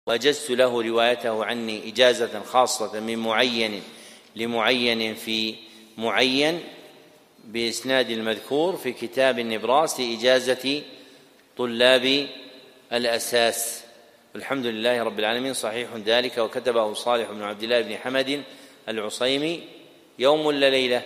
وأجزت له روايته عني إجازة خاصة من معين لمعين في معين بإسناد المذكور في كتاب النبراس لإجازة طلاب الأساس. الحمد لله رب العالمين. صحيح ذلك. وكتبه صالح بن عبد الله بن حمد العصيمي يوم ولا ليلة؟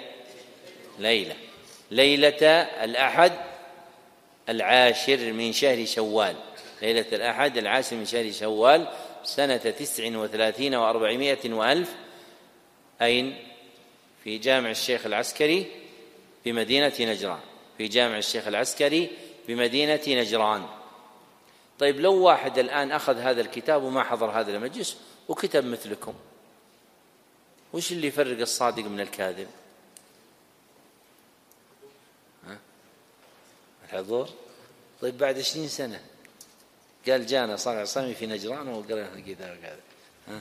ليلة الأحد العاشر من شهر شوال، ليلة الأحد العاشر من شهر شوال سنة 39 و400 وألف. أين؟ في جامع الشيخ العسكري بمدينة نجران، في جامع الشيخ العسكري بمدينة نجران. طيب لو واحد الآن أخذ هذا الكتاب وما حضر هذا المجلس وكتب مثلكم، وش اللي يفرق الصادق من الكاذب؟ الحضور. طيب بعد 20 سنة قال جانا صالح العصيمي في نجران وقرأنا الكتاب هذا،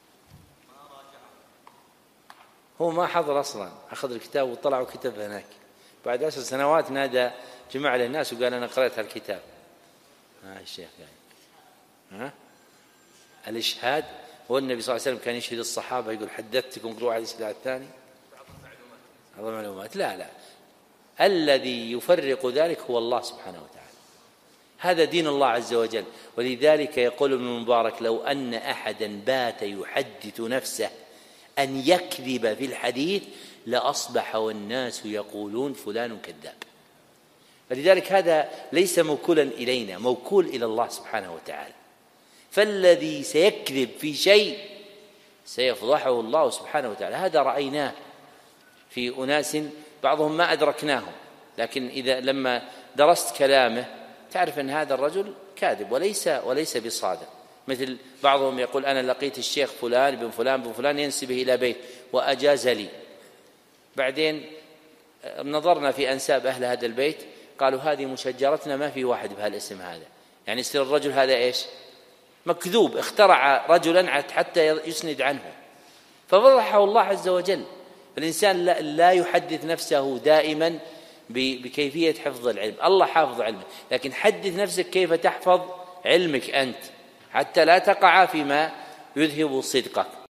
هو ما حضر أصلا، أخذ الكتاب وطلع وكتب هناك. بعد 10 سنوات نادى جمع له الناس وقال أنا قرأت هالكتاب. الشيخ يعني الإشهاد. هو النبي صلى الله عليه وسلم كان يشهد الصحابة يقول حدثتكم قلوا على الإشهاد الثاني بعض المعلومات. لا الذي يفرق ذلك هو الله سبحانه وتعالى. هذا دين الله عز وجل. ولذلك يقول ابن المبارك لو أن أحدا بات يحدث نفسه أن يكذب في الحديث لأصبح والناس يقولون فلان كذاب. فلذلك هذا ليس موكولا إلينا، موكول إلى الله سبحانه وتعالى. فالذي سيكذب في شيء سيفضحه الله سبحانه وتعالى. هذا رأيناه في أناس بعضهم ما أدركناهم، لكن إذا لما درست كلامه تعرف أن هذا الرجل كاذب وليس بصادق. مثل بعضهم يقول أنا لقيت الشيخ فلان بن فلان بن فلان ينسبه إلى بيت وأجاز لي، بعدين نظرنا في أنساب أهل هذا البيت قالوا هذه مشجرتنا ما في واحد بهالاسم هذا، يعني يصير الرجل هذا إيش؟ مكذوب، اخترع رجلا حتى يسند عنه، ففضحه الله عز وجل. الإنسان لا يحدث نفسه دائما بكيفية حفظ العلم، الله حافظ علمه، لكن حدث نفسك كيف تحفظ علمك أنت حتى لا تقع فيما يذهب صدقك.